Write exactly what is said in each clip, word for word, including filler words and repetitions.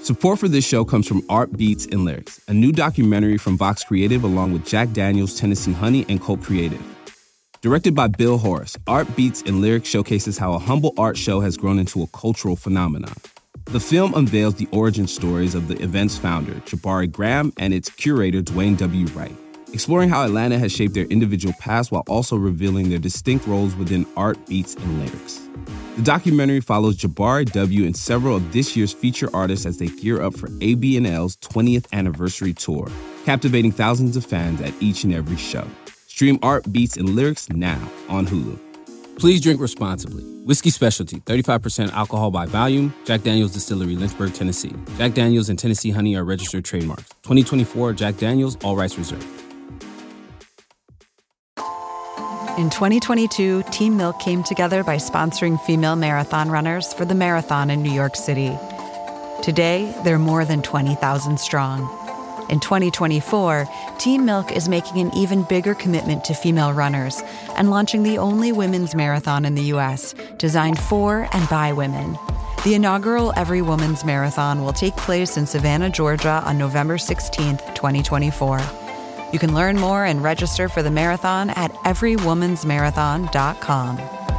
Support for this show comes from Art Beats and Lyrics, a new documentary from Vox Creative along with Jack Daniels, Tennessee Honey, and Cult Creative. Directed by Bill Horace, Art Beats and Lyrics showcases how a humble art show has grown into a cultural phenomenon. The film unveils the origin stories of the event's founder, Jabari Graham, and its curator, Dwayne W. Wright, exploring how Atlanta has shaped their individual paths while also revealing their distinct roles within Art Beats and Lyrics. The documentary follows Jabari W. and several of this year's feature artists as they gear up for A B N L's twentieth anniversary tour, captivating thousands of fans at each and every show. Stream Art Beats and Lyrics now on Hulu. Please drink responsibly. Whiskey Specialty, thirty-five percent alcohol by volume. Jack Daniels Distillery, Lynchburg, Tennessee. Jack Daniels and Tennessee Honey are registered trademarks. twenty twenty-four Jack Daniels, all rights reserved. In twenty twenty-two, Team Milk came together by sponsoring female marathon runners for the marathon in New York City. Today, they're more than twenty thousand strong. In twenty twenty-four, Team Milk is making an even bigger commitment to female runners and launching the only women's marathon in the U S designed for and by women. The inaugural Every Woman's Marathon will take place in Savannah, Georgia on November sixteenth, twenty twenty-four. You can learn more and register for the marathon at every woman's marathon dot com.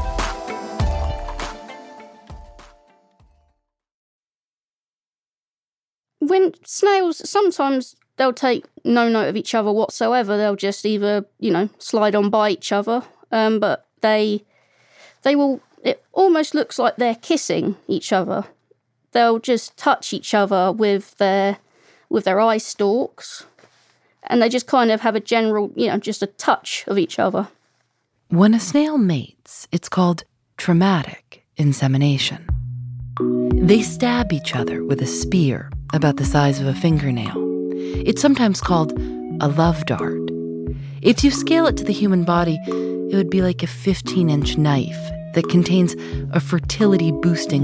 When snails, sometimes they'll take no note of each other whatsoever. They'll just either, you know, slide on by each other. Um, but they, they will, it almost looks like they're kissing each other. They'll just touch each other with their, with their eye stalks. And they just kind of have a general, you know, just a touch of each other. When a snail mates, it's called traumatic insemination. They stab each other with a spear about the size of a fingernail. It's sometimes called a love dart. If you scale it to the human body, it would be like a fifteen-inch knife that contains a fertility-boosting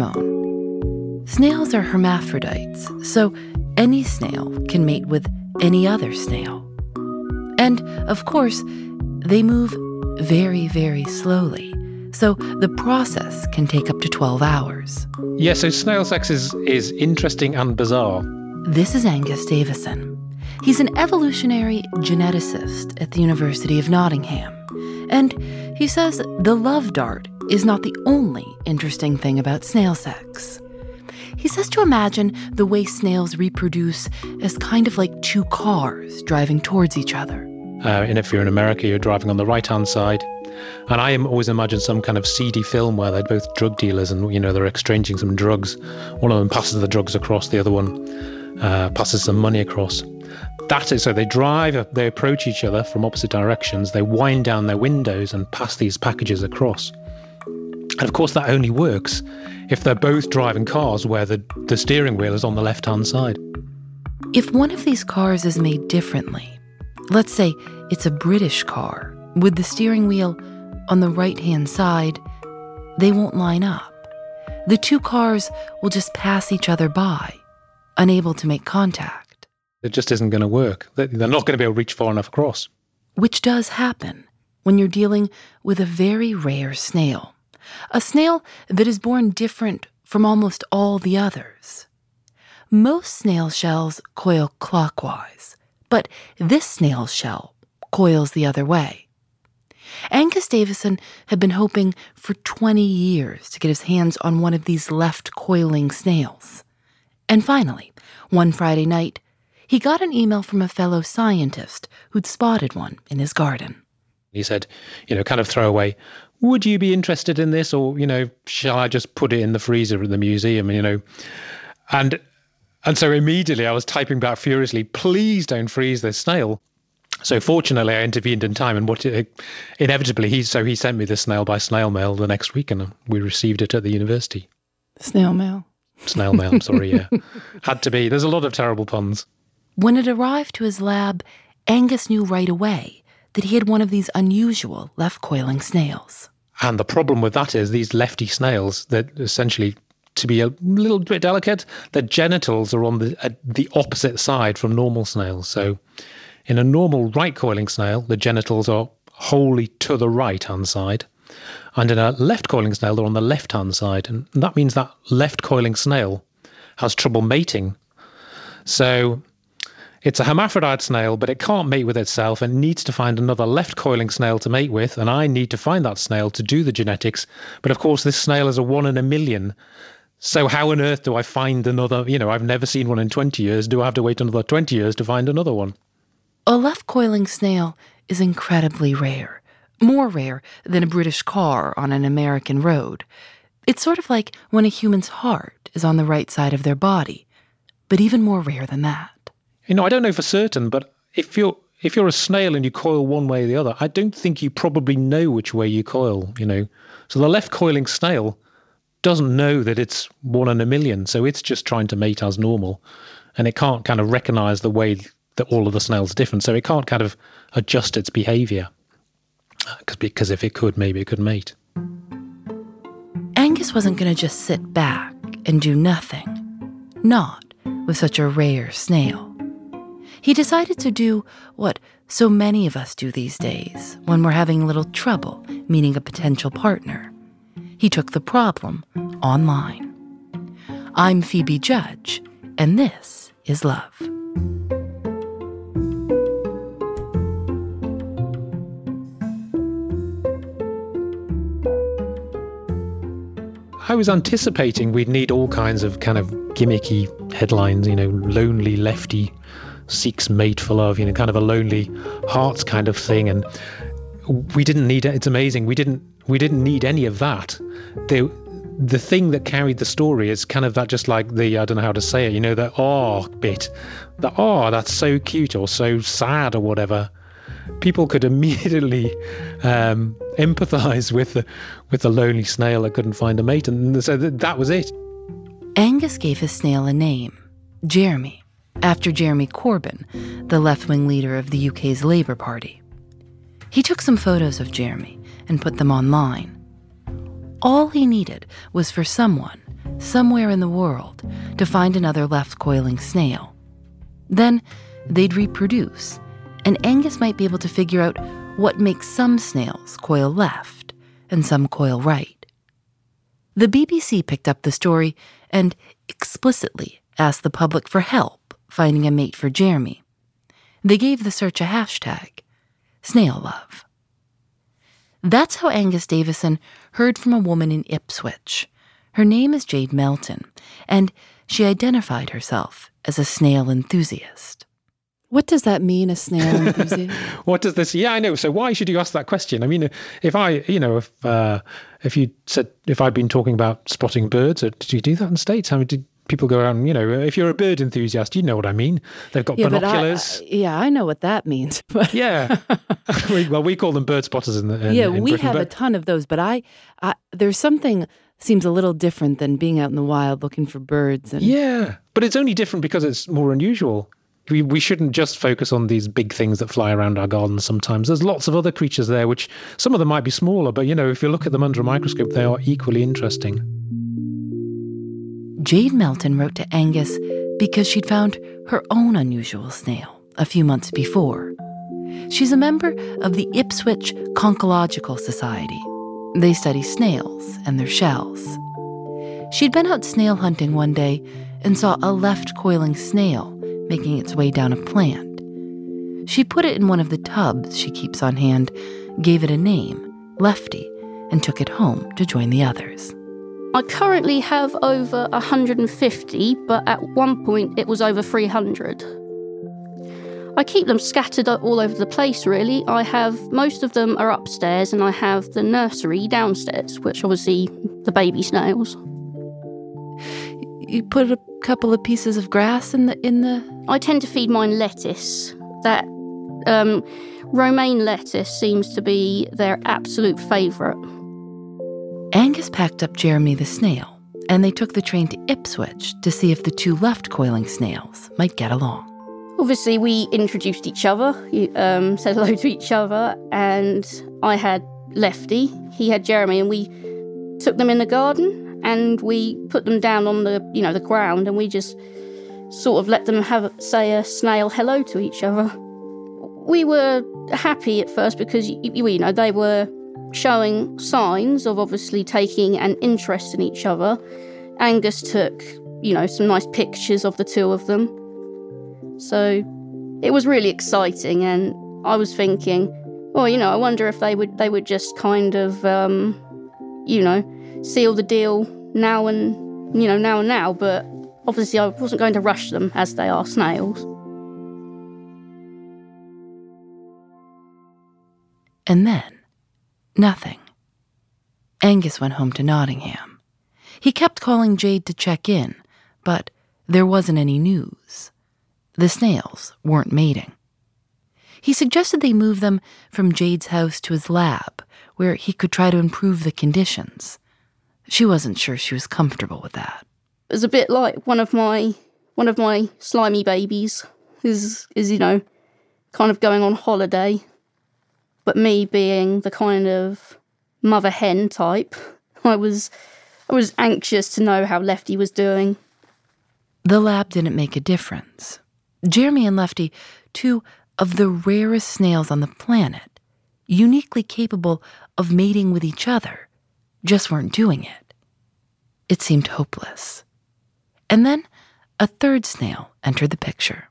hormone. Snails are hermaphrodites, so any snail can mate with any other snail. And, of course, they move very, very slowly, so the process can take up to twelve hours. Yeah, so snail sex is, is interesting and bizarre. This is Angus Davison. He's an evolutionary geneticist at the University of Nottingham. And he says the love dart is not the only interesting thing about snail sex. He says to imagine the way snails reproduce as kind of like two cars driving towards each other. Uh, and if you're in America, you're driving on the right-hand side. And I always imagine some kind of seedy film where they're both drug dealers and, you know, they're exchanging some drugs. One of them passes the drugs across, the other one uh, passes some money across. That is, so they drive, they approach each other from opposite directions, they wind down their windows and pass these packages across. And of course that only works if they're both driving cars where the, the steering wheel is on the left-hand side. If one of these cars is made differently, let's say it's a British car with the steering wheel on the right-hand side, they won't line up. The two cars will just pass each other by, unable to make contact. It just isn't going to work. They're not going to be able to reach far enough across. Which does happen when you're dealing with a very rare snail. A snail that is born different from almost all the others. Most snail shells coil clockwise, but this snail shell coils the other way. Angus Davison had been hoping for twenty years to get his hands on one of these left-coiling snails. And finally, one Friday night, he got an email from a fellow scientist who'd spotted one in his garden. He said, you know, kind of throw away, would you be interested in this? Or, you know, shall I just put it in the freezer in the museum, you know? And and so immediately I was typing back furiously, please don't freeze this snail. So fortunately, I intervened in time, and what it, inevitably, he so he sent me the snail by snail mail the next week, and we received it at the university. Snail mail. Snail mail, I'm sorry, yeah. Had to be. There's a lot of terrible puns. When it arrived to his lab, Angus knew right away that he had one of these unusual left-coiling snails. And the problem with that is these lefty snails, that essentially, to be a little bit delicate, their genitals are on the uh, the opposite side from normal snails. So in a normal right-coiling snail, the genitals are wholly to the right-hand side. And in a left-coiling snail, they're on the left-hand side. And that means that left-coiling snail has trouble mating. So it's a hermaphrodite snail, but it can't mate with itself and needs to find another left-coiling snail to mate with, and I need to find that snail to do the genetics. But of course, this snail is a one in a million. So how on earth do I find another? You know, I've never seen one in twenty years. Do I have to wait another twenty years to find another one? A left-coiling snail is incredibly rare, more rare than a British car on an American road. It's sort of like when a human's heart is on the right side of their body, but even more rare than that. You know, I don't know for certain, but if you're if you're a snail and you coil one way or the other, I don't think you probably know which way you coil, you know. So the left coiling snail doesn't know that it's one in a million, so it's just trying to mate as normal, and it can't kind of recognize the way that all of the snails are different, so it can't kind of adjust its behavior, because because if it could, maybe it could mate. Angus wasn't going to just sit back and do nothing, not with such a rare snail. He decided to do what so many of us do these days when we're having a little trouble meeting a potential partner. He took the problem online. I'm Phoebe Judge, and this is Love. I was anticipating we'd need all kinds of kind of gimmicky headlines, you know, lonely lefty seeks mate for love, you know, kind of a lonely hearts kind of thing. And we didn't need it. It's amazing. We didn't we didn't need any of that. The the thing that carried the story is kind of that, just like the, I don't know how to say it, you know, the oh bit. The oh, that's so cute or so sad or whatever. People could immediately um, empathize with the with the lonely snail that couldn't find a mate, and so that was it. Angus gave his snail a name, Jeremy, after Jeremy Corbyn, the left-wing leader of the U K's Labour Party. He took some photos of Jeremy and put them online. All he needed was for someone, somewhere in the world, to find another left-coiling snail. Then they'd reproduce, and Angus might be able to figure out what makes some snails coil left and some coil right. The B B C picked up the story and explicitly asked the public for help finding a mate for Jeremy. They gave the search a hashtag, Snail Love. That's how Angus Davison heard from a woman in Ipswich. Her name is Jade Melton, and she identified herself as a snail enthusiast. What does that mean, a snail enthusiast? What does this? Yeah, I know. So why should you ask that question? I mean, if I, you know, if uh, if you said, if I'd been talking about spotting birds, or did you do that in the States? How did people go around, you know, if you're a bird enthusiast, you know what I mean. They've got yeah, binoculars. I, yeah, I know what that means. But yeah. we, well, we call them bird spotters in the in, Yeah, in we Britain, have but... a ton of those, but I, I there's something seems a little different than being out in the wild looking for birds. And yeah, but it's only different because it's more unusual. We we shouldn't just focus on these big things that fly around our gardens sometimes. There's lots of other creatures there, which some of them might be smaller, but, you know, if you look at them under a microscope, they are equally interesting. Jade Melton wrote to Angus because she'd found her own unusual snail a few months before. She's a member of the Ipswich Conchological Society. They study snails and their shells. She'd been out snail hunting one day and saw a left-coiling snail making its way down a plant. She put it in one of the tubs she keeps on hand, gave it a name, Lefty, and took it home to join the others. I currently have over one hundred fifty, but at one point it was over three hundred. I keep them scattered all over the place, really. I have, most of them are upstairs, and I have the nursery downstairs, which obviously the baby snails. You put a couple of pieces of grass in the in the. I tend to feed mine lettuce. That um, romaine lettuce seems to be their absolute favourite. Angus packed up Jeremy the snail, and they took the train to Ipswich to see if the two left-coiling snails might get along. Obviously, we introduced each other, um, said hello to each other, and I had Lefty, he had Jeremy, and we took them in the garden. And we put them down on the, you know, the ground, and we just sort of let them have say a snail hello to each other. We were happy at first because, you, you know, they were showing signs of obviously taking an interest in each other. Angus took you know, some nice pictures of the two of them. So it was really exciting, and I was thinking, well, you know, I wonder if they would they would just kind of, um, you know, seal the deal now and, you know, now and now. But obviously I wasn't going to rush them, as they are snails. And then, nothing. Angus went home to Nottingham. He kept calling Jade to check in, but there wasn't any news. The snails weren't mating. He suggested they move them from Jade's house to his lab, where he could try to improve the conditions. She wasn't sure she was comfortable with that. It was a bit like one of my one of my slimy babies is is, you know, kind of going on holiday. But me being the kind of mother hen type, I was I was anxious to know how Lefty was doing. The lab didn't make a difference. Jeremy and Lefty, two of the rarest snails on the planet, uniquely capable of mating with each other, just weren't doing it. It seemed hopeless. And then a third snail entered the picture.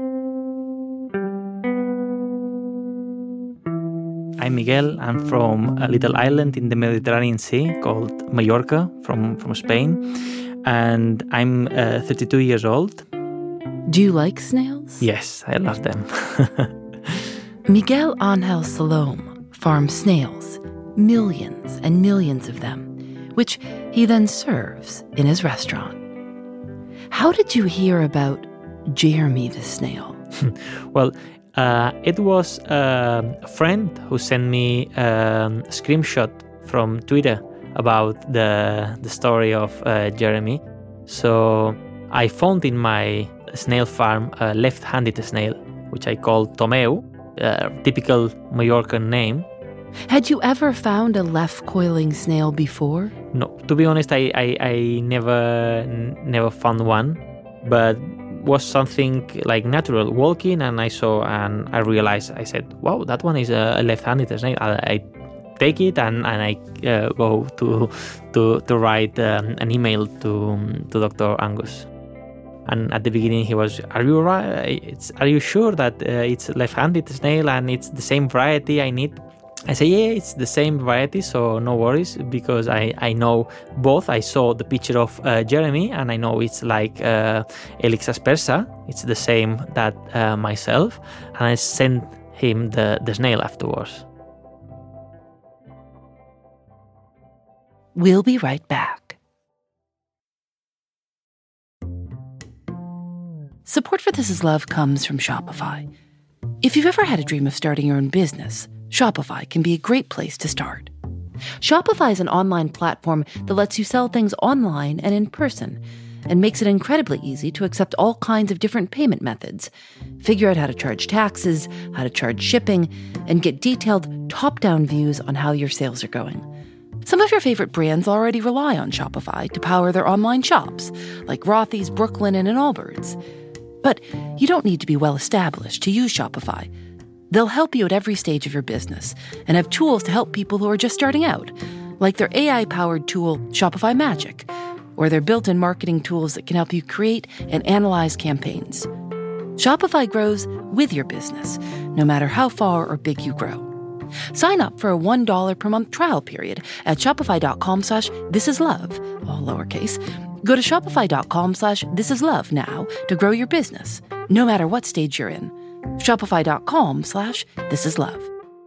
I'm Miguel. I'm from a little island in the Mediterranean Sea called Mallorca, from, from Spain. And I'm uh, thirty-two years old. Do you like snails? Yes, I love them. Miguel Angel Salom farms snails, millions and millions of them, which he then serves in his restaurant. How did you hear about Jeremy the snail? Well, Uh, it was uh, a friend who sent me um, a screenshot from Twitter about the the story of uh, Jeremy. So I found in my snail farm a left-handed snail, which I called Tomeu, a typical Mallorcan name. Had you ever found a left-coiling snail before? No, to be honest, I I, I never n- never found one, but was something like natural walking, and I saw and I realized, I said, wow, that one is a left-handed snake. I, I take it and, and I uh, go to to to write um, an email to to Doctor Angus. And at the beginning he was, are you right? It's, are you sure that uh, it's a left-handed snail and it's the same variety I need? I say, yeah, it's the same variety, so no worries, because I, I know both. I saw the picture of uh, Jeremy, and I know it's like uh, Helix aspersa. It's the same that uh, myself, and I sent him the, the snail afterwards. We'll be right back. Support for This Is Love comes from Shopify. If you've ever had a dream of starting your own business, Shopify can be a great place to start. Shopify is an online platform that lets you sell things online and in person, and makes it incredibly easy to accept all kinds of different payment methods, figure out how to charge taxes, how to charge shipping, and get detailed top-down views on how your sales are going. Some of your favorite brands already rely on Shopify to power their online shops, like Rothy's, Brooklinen, and Allbirds. But you don't need to be well-established to use Shopify. They'll help you at every stage of your business and have tools to help people who are just starting out, like their A I-powered tool, Shopify Magic, or their built-in marketing tools that can help you create and analyze campaigns. Shopify grows with your business, no matter how far or big you grow. Sign up for a one dollar per month trial period at shopify.com slash thisislove, all lowercase. Go to shopify.com slash thisislove now to grow your business, no matter what stage you're in. Shopify.com slash thisislove.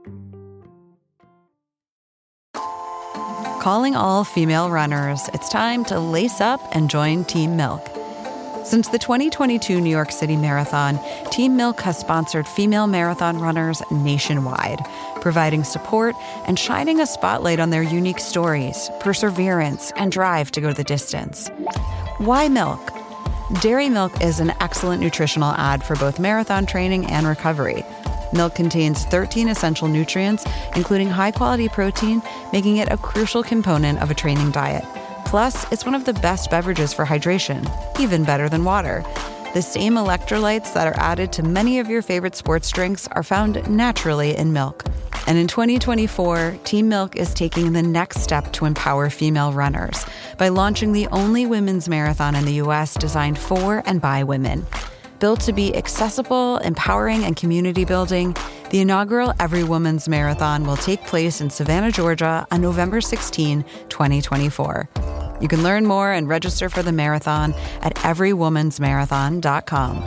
Calling all female runners, it's time to lace up and join Team Milk. Since the twenty twenty-two New York City Marathon, Team Milk has sponsored female marathon runners nationwide, providing support and shining a spotlight on their unique stories, perseverance, and drive to go the distance. Why milk? Dairy milk is an excellent nutritional add for both marathon training and recovery. Milk contains thirteen essential nutrients, including high-quality protein, making it a crucial component of a training diet. Plus, it's one of the best beverages for hydration, even better than water. The same electrolytes that are added to many of your favorite sports drinks are found naturally in milk. And in twenty twenty-four, Team Milk is taking the next step to empower female runners by launching the only women's marathon in the U S designed for and by women. Built to be accessible, empowering, and community building, the inaugural Every Woman's Marathon will take place in Savannah, Georgia on November sixteenth, twenty twenty-four. You can learn more and register for the marathon at every woman's marathon dot com.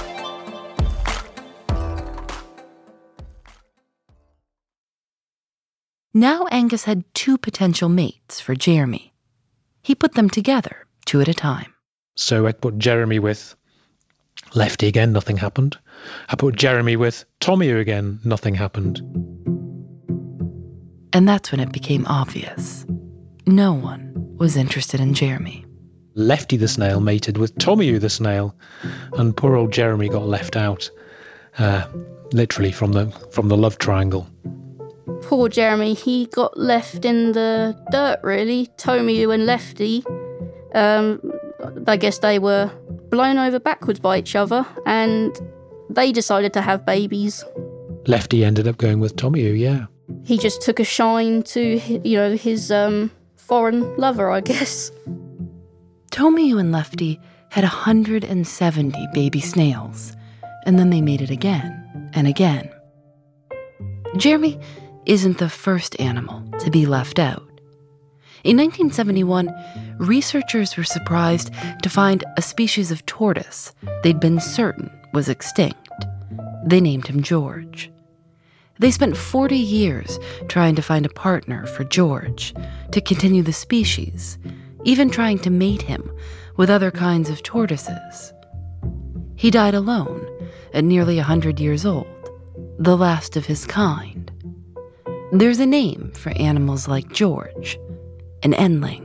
Now Angus had two potential mates for Jeremy. He put them together, two at a time. So I put Jeremy with Lefty again, nothing happened. I put Jeremy with Tommy again, nothing happened. And that's when it became obvious. No one was interested in Jeremy. Lefty the snail mated with Tommy the snail, and poor old Jeremy got left out, uh, literally from the from the love triangle. Poor Jeremy, he got left in the dirt, really. Tommy and Lefty, um, I guess they were blown over backwards by each other, and they decided to have babies. Lefty ended up going with Tommy, yeah. He just took a shine to, you know, his um, foreign lover, I guess. Tommy and Lefty had one hundred seventy baby snails, and then they made it again and again. Jeremy isn't the first animal to be left out. In nineteen seventy-one, researchers were surprised to find a species of tortoise they'd been certain was extinct. They named him George. They spent forty years trying to find a partner for George, to continue the species, even trying to mate him with other kinds of tortoises. He died alone at nearly one hundred years old, the last of his kind. There's a name for animals like George, an endling.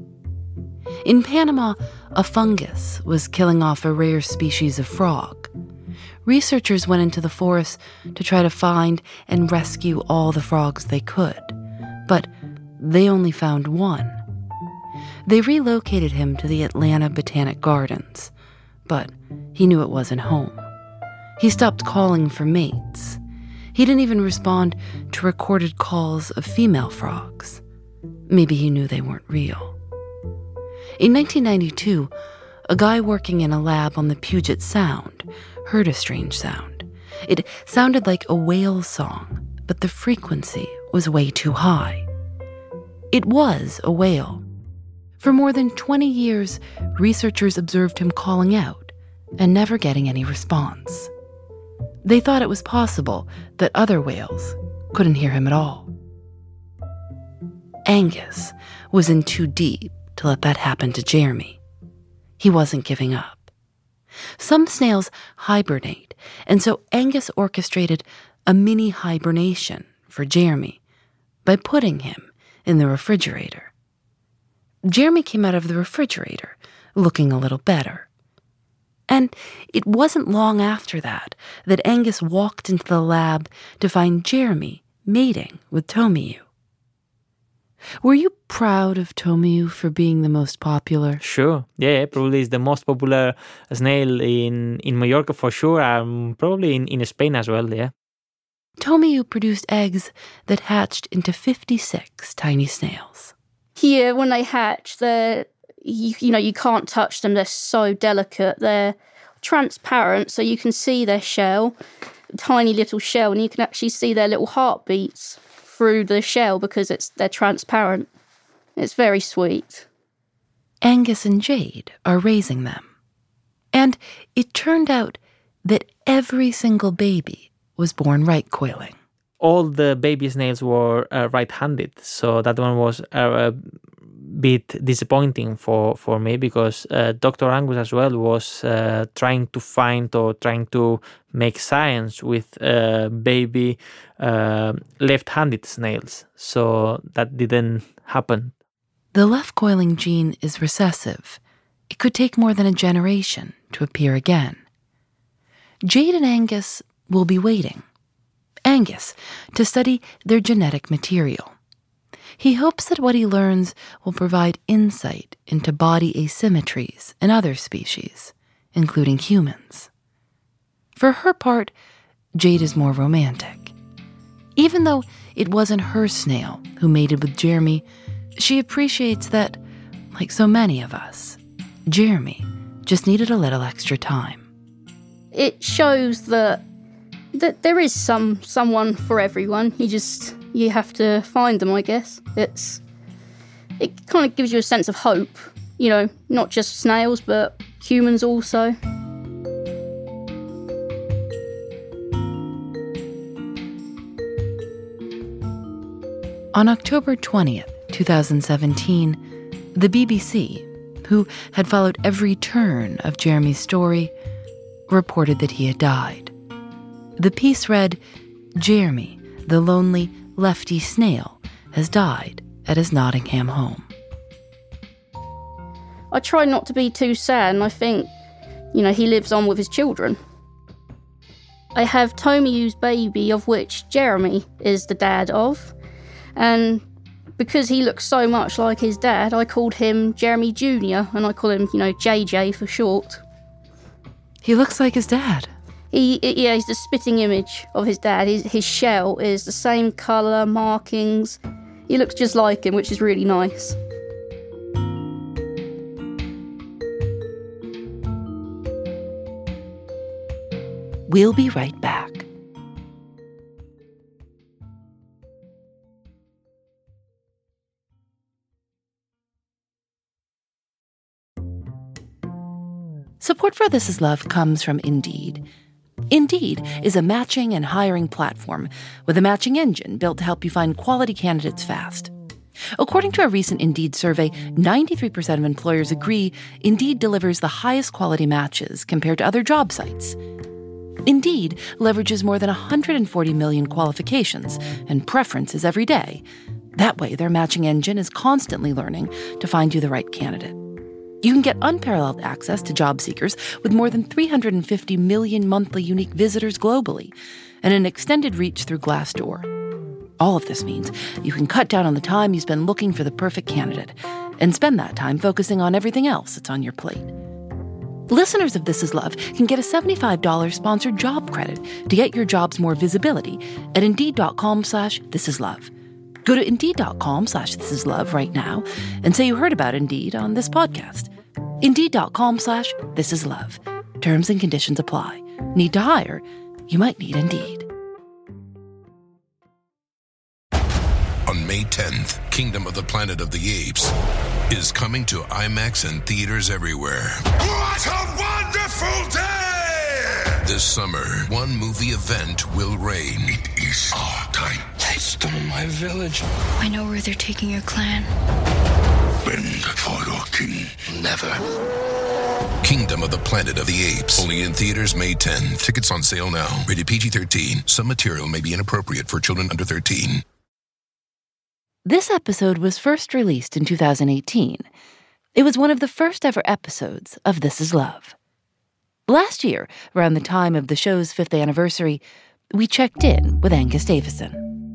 In Panama, a fungus was killing off a rare species of frog. Researchers went into the forest to try to find and rescue all the frogs they could, but they only found one. They relocated him to the Atlanta Botanic Gardens, but he knew it wasn't home. He stopped calling for mates. He didn't even respond to recorded calls of female frogs. Maybe he knew they weren't real. In nineteen ninety-two, a guy working in a lab on the Puget Sound heard a strange sound. It sounded like a whale song, but the frequency was way too high. It was a whale. For more than twenty years, researchers observed him calling out and never getting any response. They thought it was possible that other whales couldn't hear him at all. Angus was in too deep to let that happen to Jeremy. He wasn't giving up. Some snails hibernate, and so Angus orchestrated a mini hibernation for Jeremy by putting him in the refrigerator. Jeremy came out of the refrigerator looking a little better. And it wasn't long after that that Angus walked into the lab to find Jeremy mating with Tomiyu. Were you proud of Tomiyu for being the most popular? Sure. Yeah, probably is the most popular snail in, in Mallorca for sure, and probably in, in Spain as well, yeah. Tomiyu produced eggs that hatched into fifty-six tiny snails. Here, when they hatch, they're, you, you know, you can't touch them. They're so delicate. They're transparent, so you can see their shell, tiny little shell, and you can actually see their little heartbeats through the shell because it's they're transparent. It's very sweet. Angus and Jade are raising them. And it turned out that every single baby was born right-coiling. All the baby snails were uh, right-handed, so that one was a, a bit disappointing for, for me because uh, Doctor Angus as well was uh, trying to find or trying to make science with uh, baby uh, left-handed snails, so that didn't happen. The left-coiling gene is recessive. It could take more than a generation to appear again. Jade and Angus will be waiting. Angus, to study their genetic material. He hopes that what he learns will provide insight into body asymmetries in other species, including humans. For her part, Jade is more romantic. Even though it wasn't her snail who mated with Jeremy. She appreciates that, like so many of us, Jeremy just needed a little extra time. It shows that that there is some someone for everyone. You just you have to find them, I guess. It's it kind of gives you a sense of hope, you know, not just snails but humans also. On October twentieth, twenty seventeen, the B B C, who had followed every turn of Jeremy's story, reported that he had died. The piece read, "Jeremy, the lonely lefty snail, has died at his Nottingham home." I try not to be too sad, and I think, you know, he lives on with his children. I have Tomiu's baby, of which Jeremy is the dad of, and because he looks so much like his dad, I called him Jeremy Junior, and I call him, you know, J J for short. He looks like his dad. He, yeah, he's the spitting image of his dad. His, his shell is the same colour, markings. He looks just like him, which is really nice. We'll be right back. Support for This Is Love comes from Indeed. Indeed is a matching and hiring platform with a matching engine built to help you find quality candidates fast. According to a recent Indeed survey, ninety-three percent of employers agree Indeed delivers the highest quality matches compared to other job sites. Indeed leverages more than one hundred forty million qualifications and preferences every day. That way, their matching engine is constantly learning to find you the right candidate. You can get unparalleled access to job seekers with more than three hundred fifty million monthly unique visitors globally and an extended reach through Glassdoor. All of this means you can cut down on the time you spend looking for the perfect candidate and spend that time focusing on everything else that's on your plate. Listeners of This Is Love can get a seventy-five dollars sponsored job credit to get your jobs more visibility at Indeed.com slash This Is Love. Go to Indeed.com slash This Is Love right now and say you heard about Indeed on this podcast. Indeed.com slash This Is Love. Terms and conditions apply. Need to hire? You might need Indeed. On May tenth, Kingdom of the Planet of the Apes is coming to IMAX and theaters everywhere. What a wonderful day! This summer, one movie event will reign. It is our time. They stole my village. I know where they're taking your clan. Bend for your king. Never. Kingdom of the Planet of the Apes. Only in theaters May tenth. Tickets on sale now. Rated P G thirteen. Some material may be inappropriate for children under thirteen. This episode was first released in two thousand eighteen. It was one of the first ever episodes of This Is Love. Last year, around the time of the show's fifth anniversary, we checked in with Angus Davison.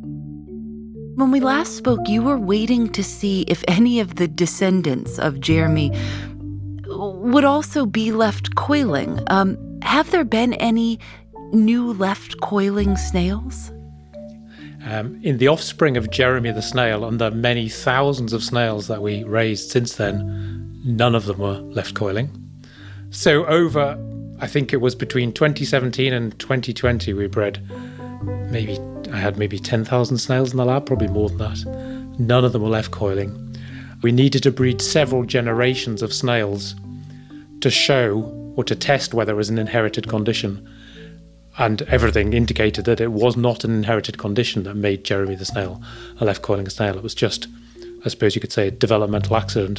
When we last spoke, you were waiting to see if any of the descendants of Jeremy would also be left coiling. Um, have there been any new left coiling snails? Um, in the offspring of Jeremy the snail, and the many thousands of snails that we raised since then, none of them were left coiling. So over, I think it was between twenty seventeen and twenty twenty, we bred maybe, I had maybe ten thousand snails in the lab, probably more than that. None of them were left coiling. We needed to breed several generations of snails to show or to test whether it was an inherited condition. And everything indicated that it was not an inherited condition that made Jeremy the snail a left coiling snail. It was just, I suppose you could say, a developmental accident.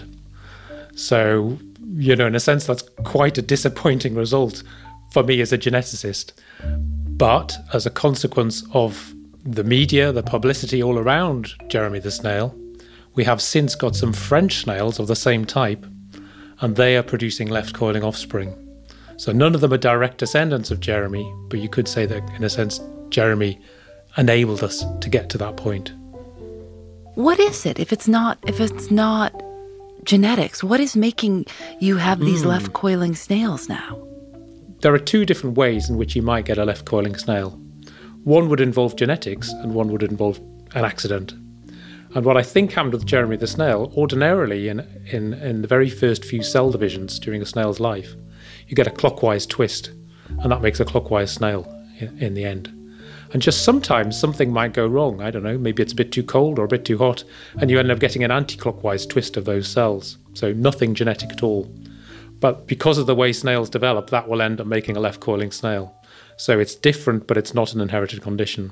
So, you know, in a sense, that's quite a disappointing result for me as a geneticist. But as a consequence of the media, the publicity all around Jeremy the snail, we have since got some French snails of the same type, and they are producing left coiling offspring. So none of them are direct descendants of Jeremy, but you could say that, in a sense, Jeremy enabled us to get to that point. What is it if it's not if it's not genetics? What is making you have these mm. left coiling snails now? There are two different ways in which you might get a left coiling snail. One would involve genetics, and one would involve an accident. And what I think happened with Jeremy the snail, ordinarily in, in, in the very first few cell divisions during a snail's life, you get a clockwise twist, and that makes a clockwise snail in, in the end. And just sometimes something might go wrong. I don't know, maybe it's a bit too cold or a bit too hot, and you end up getting an anti-clockwise twist of those cells. So nothing genetic at all. But because of the way snails develop, that will end up making a left-coiling snail. So it's different, but it's not an inherited condition.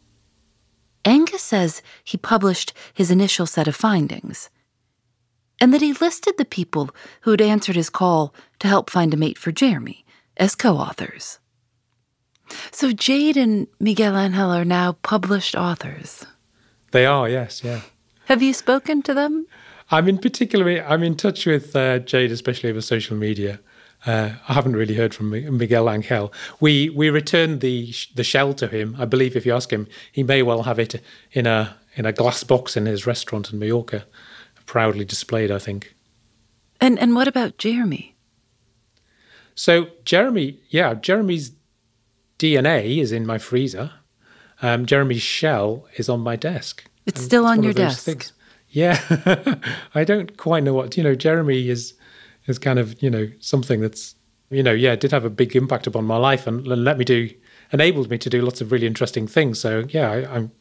Angus says he published his initial set of findings, and that he listed the people who had answered his call to help find a mate for Jeremy as co-authors. So Jade and Miguel Angel are now published authors. They are, yes, yeah. Have you spoken to them? I'm in particular, I'm in touch with uh, Jade, especially over social media. Uh, I haven't really heard from Miguel Angel. We we returned the the shell to him. I believe if you ask him, he may well have it in a in a glass box in his restaurant in Mallorca, proudly displayed, I think. And and what about Jeremy? So Jeremy, yeah, Jeremy's D N A is in my freezer. Um, Jeremy's shell is on my desk. It's and still it's on your desk. Things. Yeah, I don't quite know what, you know, Jeremy is is kind of, you know, something that's, you know, yeah, did have a big impact upon my life and, and let me do, enabled me to do lots of really interesting things. So yeah, I, I'm,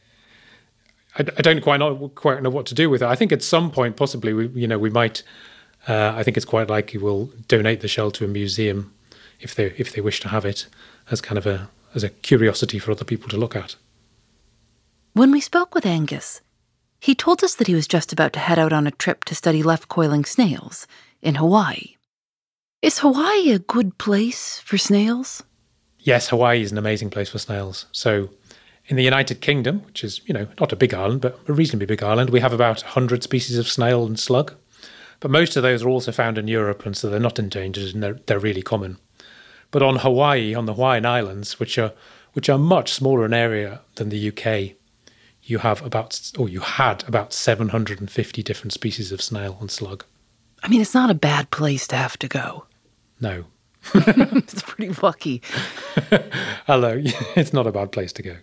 I, I don't quite know, quite know what to do with it. I think at some point, possibly, we, you know, we might, uh, I think it's quite likely we'll donate the shell to a museum if they if they wish to have it as kind of a, as a curiosity for other people to look at. When we spoke with Angus, he told us that he was just about to head out on a trip to study left-coiling snails in Hawaii. Is Hawaii a good place for snails? Yes, Hawaii is an amazing place for snails. So in the United Kingdom, which is, you know, not a big island, but a reasonably big island, we have about one hundred species of snail and slug. But most of those are also found in Europe, and so they're not endangered and they're, they're really common. But on Hawaii, on the Hawaiian Islands, which are which are much smaller in area than the U K, you have about, or you had about seven hundred fifty different species of snail and slug. I mean, it's not a bad place to have to go. No. It's pretty lucky. Hello, it's not a bad place to go.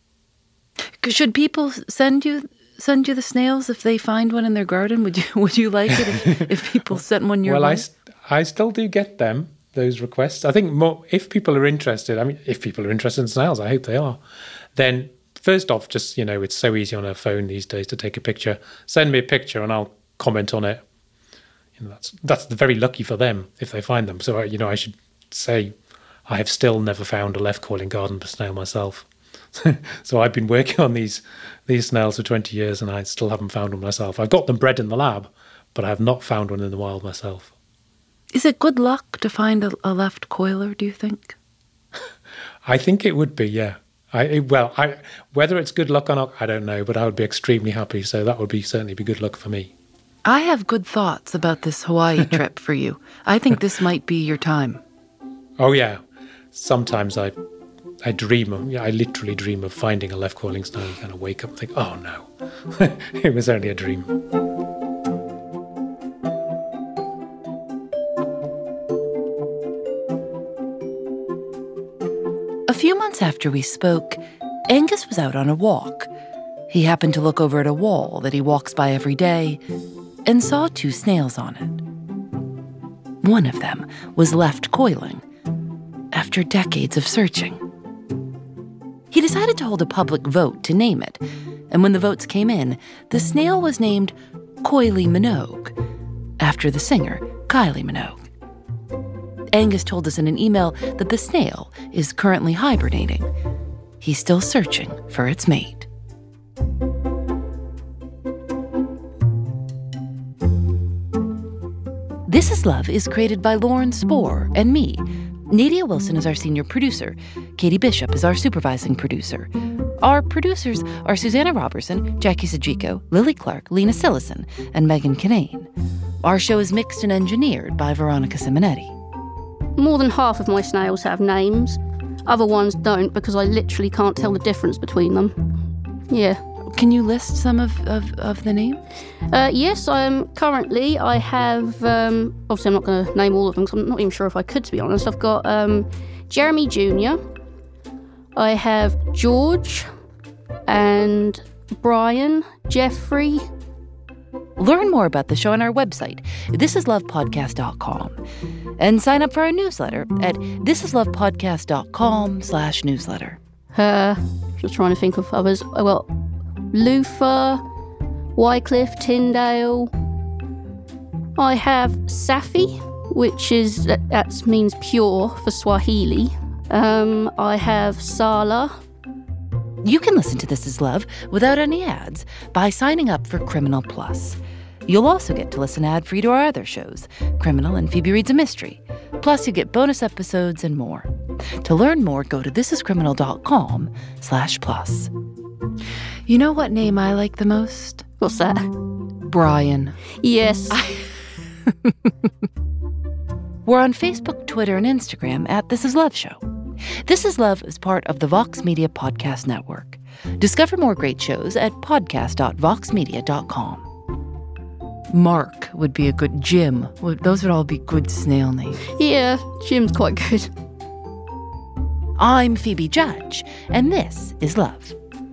Should people send you send you the snails if they find one in their garden? Would you Would you like it if, if people sent one your well, way? Well, I, I still do get them, those requests. I think more, if people are interested, I mean, if people are interested in snails, I hope they are, then first off, just, you know, it's so easy on a phone these days to take a picture. Send me a picture and I'll comment on it. You know, that's that's very lucky for them if they find them. So, you know, I should say I have still never found a left-coiling garden snail myself. So I've been working on these these snails for twenty years and I still haven't found one myself. I've got them bred in the lab, but I have not found one in the wild myself. Is it good luck to find a, a left-coiler, do you think? I think it would be, yeah. I Well, I whether it's good luck or not, I don't know, but I would be extremely happy. So that would be certainly be good luck for me. I have good thoughts about this Hawaii trip for you. I think this might be your time. Oh, yeah. Sometimes I I dream of, yeah, I literally dream of finding a left-coiling snail and kind of wake up and think, oh, no, it was only a dream. A few months after we spoke, Angus was out on a walk. He happened to look over at a wall that he walks by every day and saw two snails on it. One of them was left coiling after decades of searching. He decided to hold a public vote to name it, and when the votes came in, the snail was named Kylie Minogue, after the singer Kylie Minogue. Angus told us in an email that the snail is currently hibernating. He's still searching for its mate. This Is Love is created by Lauren Spohr and me. Nadia Wilson is our senior producer. Katie Bishop is our supervising producer. Our producers are Susanna Robertson, Jackie Sajiko, Lily Clark, Lena Sillison, and Megan Kinane. Our show is mixed and engineered by Veronica Simonetti. More than half of my snails have names. Other ones don't because I literally can't tell the difference between them. Yeah. Can you list some of, of, of the names? Uh, yes, I'm currently, I have, um, obviously I'm not going to name all of them because I'm not even sure if I could, to be honest. I've got um, Jeremy Junior, I have George, and Brian, Jeffrey. Learn more about the show on our website, this is love podcast dot com. And sign up for our newsletter at this is love podcast dot com slash newsletter. Uh, just trying to think of others. Oh, well, Luther, Wycliffe, Tyndale. I have Safi, which is, that, that means pure for Swahili. Um, I have Sala. You can listen to This Is Love without any ads by signing up for Criminal Plus. You'll also get to listen ad-free to our other shows, Criminal and Phoebe Reads a Mystery. Plus, you get bonus episodes and more. To learn more, go to thisiscriminal.com slash plus. You know what name I like the most? What's that? Brian. Yes. We're on Facebook, Twitter, and Instagram at This Is Love Show. This Is Love is part of the Vox Media Podcast Network. Discover more great shows at podcast dot vox media dot com. Mark would be a good Jim. Those would all be good snail names. Yeah, Jim's quite good. I'm Phoebe Judge, and this is Love.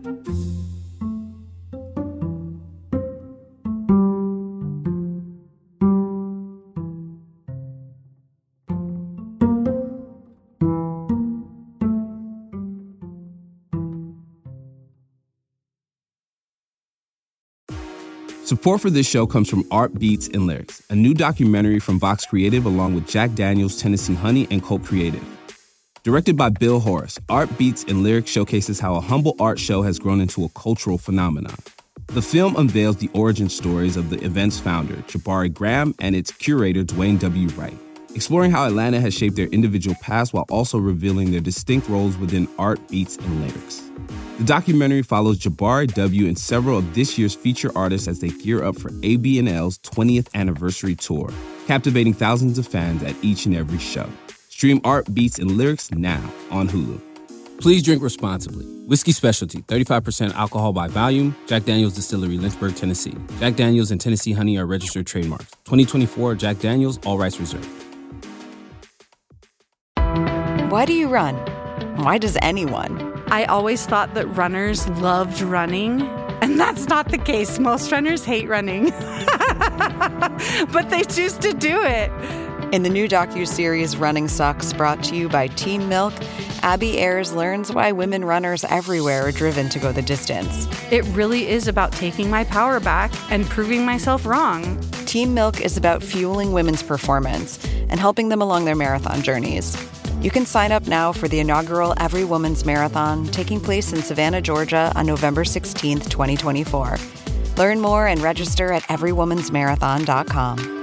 Support for this show comes from Art Beats and Lyrics, a new documentary from Vox Creative along with Jack Daniels, Tennessee Honey, and Colt Creative. Directed by Bill Horace, Art Beats and Lyrics showcases how a humble art show has grown into a cultural phenomenon. The film unveils the origin stories of the event's founder, Jabari Graham, and its curator, Dwayne W. Wright, exploring how Atlanta has shaped their individual paths while also revealing their distinct roles within Art Beats and Lyrics. The documentary follows Jabari W. and several of this year's feature artists as they gear up for A B and L's twentieth anniversary tour, captivating thousands of fans at each and every show. Stream Art Beats and Lyrics now on Hulu. Please drink responsibly. Whiskey Specialty, thirty-five percent alcohol by volume. Jack Daniel's Distillery, Lynchburg, Tennessee. Jack Daniel's and Tennessee Honey are registered trademarks. twenty twenty-four Jack Daniel's, all rights reserved. Why do you run? Why does anyone? I always thought that runners loved running, and that's not the case. Most runners hate running, but they choose to do it. In the new docuseries Running Sucks, brought to you by Team Milk, Abby Ayers learns why women runners everywhere are driven to go the distance. It really is about taking my power back and proving myself wrong. Team Milk is about fueling women's performance and helping them along their marathon journeys. You can sign up now for the inaugural Every Woman's Marathon taking place in Savannah, Georgia on November sixteenth, twenty twenty-four. Learn more and register at every woman's marathon dot com.